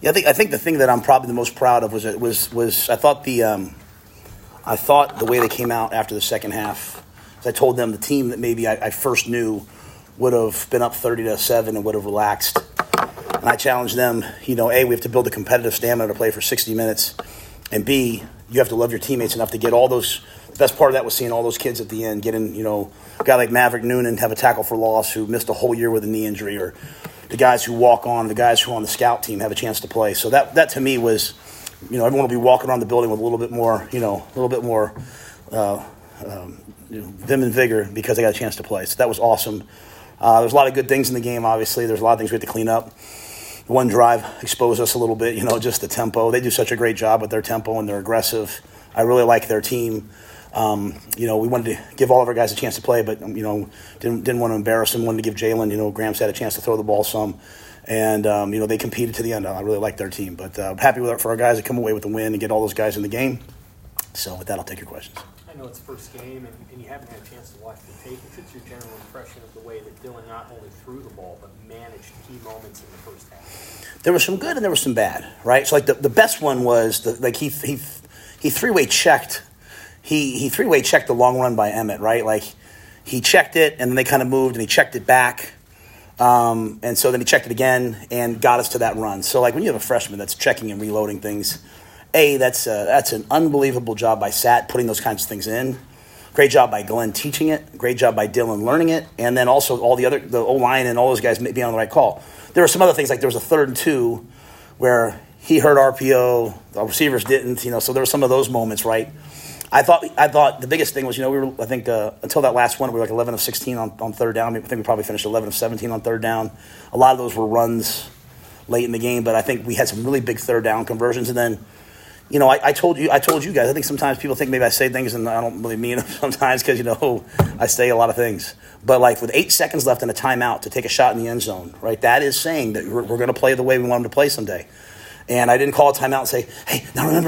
Yeah, I think the thing that I'm probably the most proud of was I thought the way they came out after the second half. As I told them, the team that maybe I first knew would have been up 30-7 and would have relaxed. And I challenged them, A, we have to build a competitive stamina to play for 60 minutes. And B, you have to love your teammates enough to get all those. The best part of that was seeing all those kids at the end getting, a guy like Maverick Noonan have a tackle for loss who missed a whole year with a knee injury, or the guys who walk on, the guys who are on the scout team have a chance to play. So that to me was, everyone will be walking around the building with a little bit more, vim and vigor because they got a chance to play. So that was awesome. There's a lot of good things in the game, obviously. There's a lot of things we had to clean up. One drive exposed us a little bit, just the tempo. They do such a great job with their tempo, and they're aggressive. I really like their team. We wanted to give all of our guys a chance to play, but, didn't want to embarrass them. Wanted to give Jalen, Graham had a chance to throw the ball some. And, they competed to the end. I really like their team. But I'm happy for our guys to come away with the win and get all those guys in the game. So with that, I'll take your questions. I know it's the first game, and you haven't had a chance to watch the tape. What's your general impression of the way that Dillon not only threw the ball, but managed key moments in the first half? There was some good and there was some bad, right? So, the best one was, he three-way checked. He three-way checked the long run by Emmett, right? Like, he checked it, and then they kind of moved, and he checked it back. And so then he checked it again and got us to that run. So, when you have a freshman that's checking and reloading things, that's an unbelievable job by Sat putting those kinds of things in. Great job by Glenn teaching it. Great job by Dillon learning it. And then also the O-line and all those guys being on the right call. There were some other things, like there was a 3rd and 2 where he heard RPO, the receivers didn't, so there were some of those moments, right? I thought the biggest thing was, we were, I think, until that last one, we were like 11 of 16 on third down. I think we probably finished 11 of 17 on third down. A lot of those were runs late in the game, but I think we had some really big third down conversions. And then, I told you guys, I think sometimes people think maybe I say things and I don't really mean them sometimes because, I say a lot of things. But with 8 seconds left in a timeout to take a shot in the end zone, right, that is saying that we're going to play the way we want them to play someday. And I didn't call a timeout and say, hey, now remember,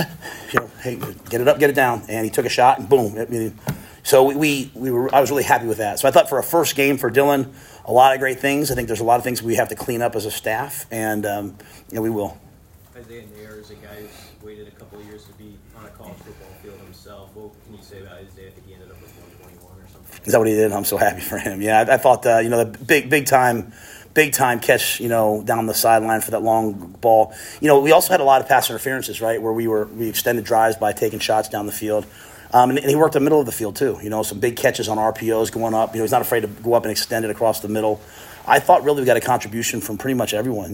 hey, get it up, get it down. And he took a shot and boom. So I was really happy with that. So I thought for a first game for Dillon, a lot of great things. I think there's a lot of things we have to clean up as a staff, and we will. Isaiah Nair is a guy who's waited a couple of years to be on a college football field himself. What can you say about Isaiah? I think he ended up with 121 or something. Is that what he did? I'm so happy for him. Yeah, I thought, the big time catch, down the sideline for that long ball. We also had a lot of pass interferences, right, where we extended drives by taking shots down the field. And he worked the middle of the field too. Some big catches on RPOs going up. He's not afraid to go up and extend it across the middle. I thought really we got a contribution from pretty much everyone.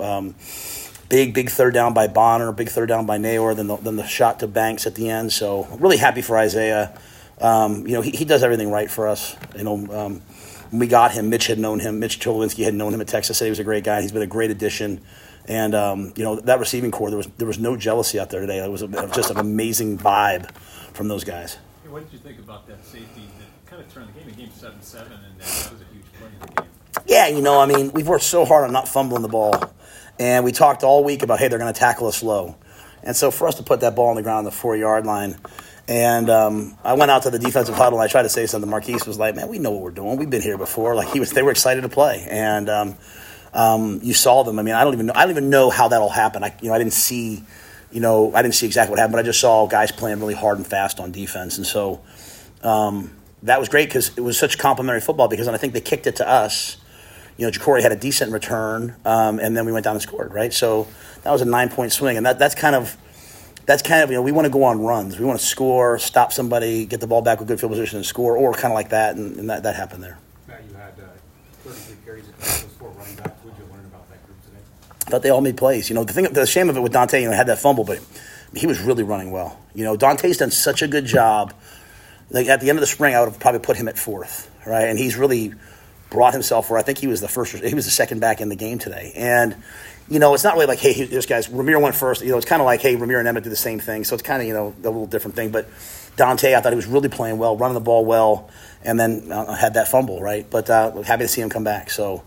Big third down by Bonner, big third down by Nayor, then the shot to Banks at the end. So really happy for Isaiah. He does everything right for us. When we got him, Mitch Cholinsky had known him at Texas, said he was a great guy. He's been a great addition. And, that receiving core, there was no jealousy out there today. It was just an amazing vibe from those guys. Hey, what did you think about that safety that kind of turned the game? The game 7-7, and that was a huge play in the game. Yeah, we've worked so hard on not fumbling the ball. And we talked all week about, hey, they're going to tackle us low. And so for us to put that ball on the ground on the 4-yard line, and I went out to the defensive huddle and I tried to say something. Marquise was like, man, we know what we're doing. We've been here before. They were excited to play. And you saw them. I don't even know how that'll happen. I didn't see exactly what happened, but I just saw guys playing really hard and fast on defense. And so that was great because it was such complimentary football because I think they kicked it to us. Jacory had a decent return, and then we went down and scored, right? So that was a 9-point swing, and that's kind of we want to go on runs. We want to score, stop somebody, get the ball back with good field position and score, or kind of like that, and that happened there. Matt, you had 33 carries across those 4 running backs. What did you learn about that group today? I thought they all made plays. The shame of it with Dante, had that fumble, but he was really running well. Dante's done such a good job. At the end of the spring, I would have probably put him at 4th, right? And he's really brought himself where I think he was the second back in the game today. And, it's not really like, hey, this guy's, Ramir went first. It's kind of like, hey, Ramir and Emmett do the same thing. So it's kind of, a little different thing. But Dante, I thought he was really playing well, running the ball well, and then had that fumble, right? But happy to see him come back. So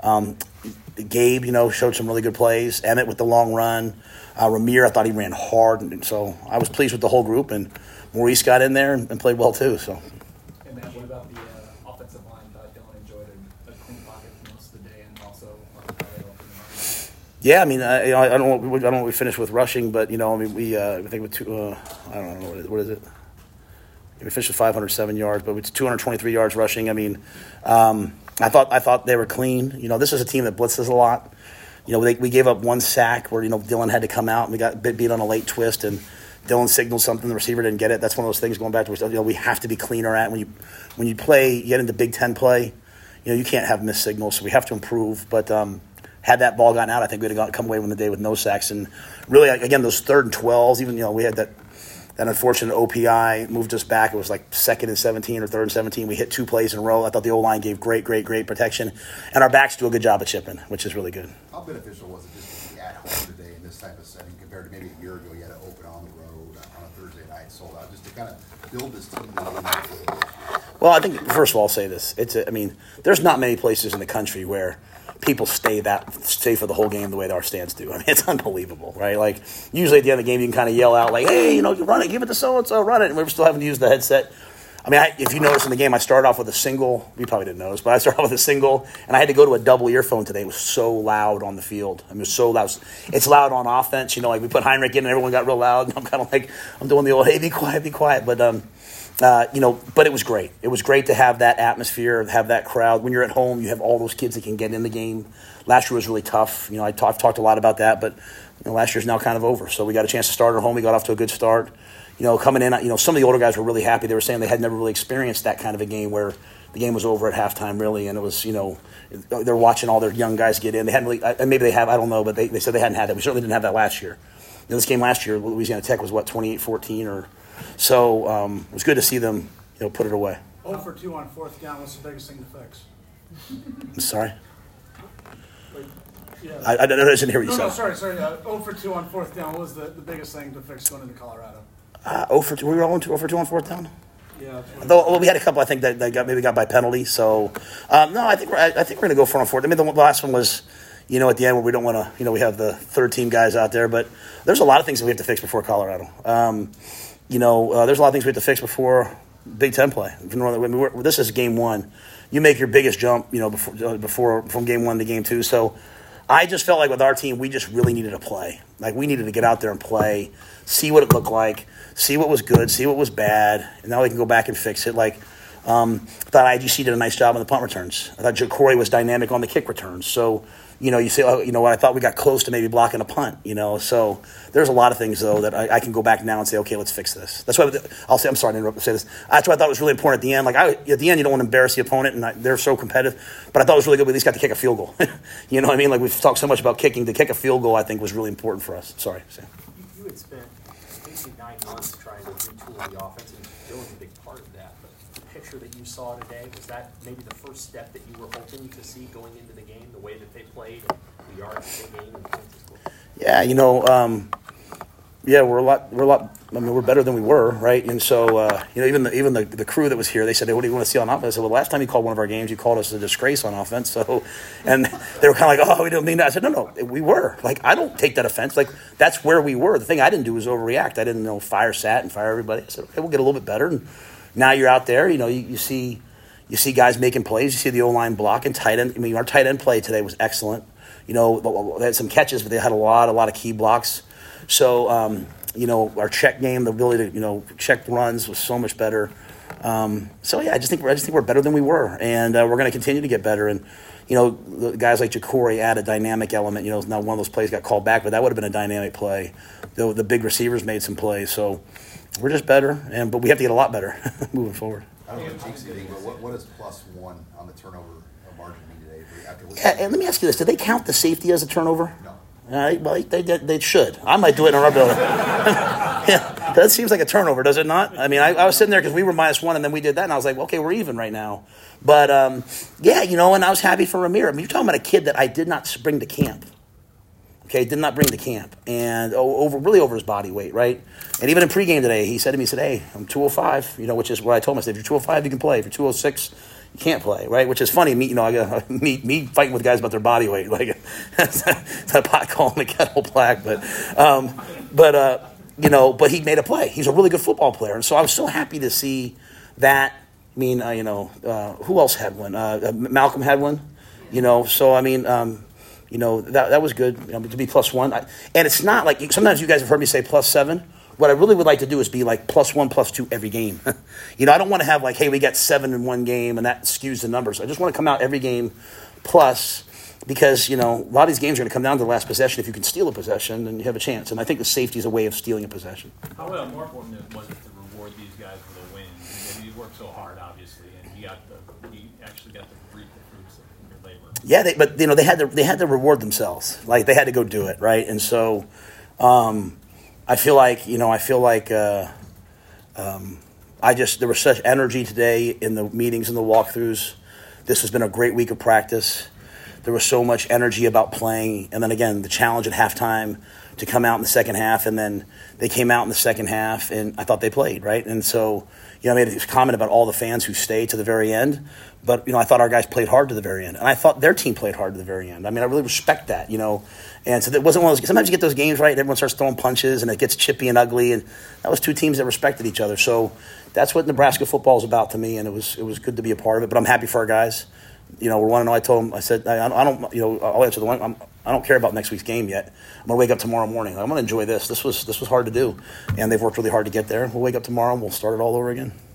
Gabe, showed some really good plays. Emmett with the long run. Ramir, I thought he ran hard. And so I was pleased with the whole group. And Maurice got in there and played well too. So. And Matt, what about the offensive line? Dillon enjoyed a clean pocket for most of the day and also on the Yeah, I mean, I don't know what we finished with rushing, but I mean, we I think with I don't know what is it. We finished with 507 yards, but with 223 yards rushing. I mean, I thought they were clean. This is a team that blitzes a lot. We gave up one sack where Dylan had to come out and we got beat on a late twist and Dylan signaled something, the receiver didn't get it. That's one of those things going back to we have to be cleaner at when you play, you get into Big Ten play. You can't have missed signals, so we have to improve. But had that ball gotten out, I think we'd have come away from the day with no sacks. And really, again, those 3rd and 12s, even we had that unfortunate OPI moved us back. It was like 2nd and 17 or 3rd and 17. We hit 2 plays in a row. I thought the O-line gave great protection. And our backs do a good job of chipping, which is really good. How beneficial was it just to be at home today in this type of setting compared to maybe a year ago you had to open on the road on a Thursday night sold out, just to kind of build this team to the Well, I think, first of all, I'll say this. There's not many places in the country where people stay for the whole game the way that our stands do. I mean, it's unbelievable, right? Like, usually at the end of the game, you can kind of yell out, like, hey, run it, give it to so-and-so, run it. And we're still having to use the headset. I mean, if you notice in the game, I started off with a single. You probably didn't notice, but I started off with a single, and I had to go to a double earphone today. It was so loud on the field. I mean, it was so loud. It's loud on offense. Like we put Heinrich in, and everyone got real loud. And I'm kind of like, I'm doing the old, hey, be quiet. But, but it was great. It was great to have that atmosphere, have that crowd. When you're at home, you have all those kids that can get in the game. Last year was really tough. I've talked a lot about that, but last year's now kind of over. So we got a chance to start at home. We got off to a good start. Coming in, some of the older guys were really happy. They were saying they had never really experienced that kind of a game where the game was over at halftime, really, and it was, they're watching all their young guys get in. They hadn't really, maybe they have, I don't know, but they said they hadn't had that. We certainly didn't have that last year. This game last year, Louisiana Tech was 28-14 or so. It was good to see them, put it away. 0 for 2 on 4th down. What's the biggest thing to fix? I'm sorry. Yeah. I didn't hear what you said. No, sorry. 0 for 2 on 4th down. What was the biggest thing to fix going into Colorado? 0 for 2. We were all 0 for 2 on 4th down. Yeah. Though we had a couple, I think that got by penalty. So no, I think we're going to go 4 on 4th. I mean, the last one was, at the end where we don't want to, we have the 3rd team guys out there, but there's a lot of things that we have to fix before Colorado. There's a lot of things we have to fix before Big Ten play. This is game 1. You make your biggest jump, before from game 1 to game 2. So I just felt like with our team, we just really needed to play. Like, we needed to get out there and play, see what it looked like, see what was good, see what was bad, and now we can go back and fix it. Like, I thought IGC did a nice job on the punt returns. I thought Jacory was dynamic on the kick returns. So, you say, what, I thought we got close to maybe blocking a punt, So there's a lot of things, though, that I can go back now and say, okay, let's fix this. That's why I'll say, I'm sorry to interrupt, say this. That's why I thought it was really important at the end. Like, at the end, you don't want to embarrass the opponent, and they're so competitive. But I thought it was really good we at least got to kick a field goal. You know what I mean? Like, we've talked so much about kicking. To kick a field goal, I think, was really important for us. Sorry, Sam. You had spent basically 9 months trying to retool the offense, and Dylan's a big part of that. But the picture that you saw today, was that maybe the first step that you were hoping to see going into the game, the way that they played, and the yards they gained, and the points they scored? Yeah, we're a lot. I mean, we're better than we were, right? And so, even the crew that was here, they said, "Hey, what do you want to see on offense?" I said, "Well, last time you called one of our games, you called us a disgrace on offense." So, and they were kind of like, "Oh, we don't mean that." I said, "No, we were. Like, I don't take that offense. Like, that's where we were. The thing I didn't do was overreact. I didn't fire Sat and fire everybody. I said, okay, we'll get a little bit better." And now you're out there. You see guys making plays. You see the O-line blocking, tight end. I mean, our tight end play today was excellent. They had some catches, but they had a lot of key blocks. So, our check game, the ability to, check runs was so much better. So, yeah, I just think we're better than we were, and we're going to continue to get better. And, the guys like Jacory add a dynamic element. Now one of those plays got called back, but that would have been a dynamic play. The big receivers made some plays. So, we're just better, but we have to get a lot better moving forward. I don't know if jinx anything, but what does +1 on the turnover margin mean today? Yeah, and let me ask you this. Did they count the safety as a turnover? No. Well, they should. I might do it in our building. Yeah, that seems like a turnover, does it not? I mean, I was sitting there because we were -1, and then we did that, and I was like, okay, we're even right now. But, yeah, and I was happy for Ramir. I mean, you're talking about a kid that I did not bring to camp. Okay, did not bring to camp, and over his body weight, right? And even in pregame today, he said to me, hey, I'm 205, which is what I told him. I said, if you're 205, you can play. If you're 206, you can't play, right? Which is funny. Me fighting with guys about their body weight, like it's a pot calling the kettle black. But he made a play. He's a really good football player, and so I was so happy to see that. I mean, who else had one? Malcolm had one. So I mean. that was good, to be +1. And it's not like, sometimes you guys have heard me say +7. What I really would like to do is be like +1, +2 every game. I don't want to have like, hey, we got 7 in one game and that skews the numbers. I just want to come out every game plus, because, a lot of these games are going to come down to the last possession. If you can steal a possession, then you have a chance. And I think the safety is a way of stealing a possession. How more important was it to reward these guys with a win? You worked so hard, obviously, and you actually got to reap the fruits of your labor. Yeah, they had to reward themselves. Like, they had to go do it, right? And so, I feel like there was such energy today in the meetings and the walkthroughs. This has been a great week of practice. There was so much energy about playing. And then again, the challenge at halftime to come out in the second half. And then they came out in the second half, and I thought they played, right? And so, I made a comment about all the fans who stayed to the very end. But, I thought our guys played hard to the very end. And I thought their team played hard to the very end. I mean, I really respect that, And so it wasn't one of those – sometimes you get those games, right, and everyone starts throwing punches and it gets chippy and ugly. And that was two teams that respected each other. So that's what Nebraska football is about to me, and it was good to be a part of it. But I'm happy for our guys. We're 1-0. I told them, I said, I don't – I'll answer the one. I don't care about next week's game yet. I'm going to wake up tomorrow morning. I'm going to enjoy this. This was hard to do, and they've worked really hard to get there. We'll wake up tomorrow and we'll start it all over again.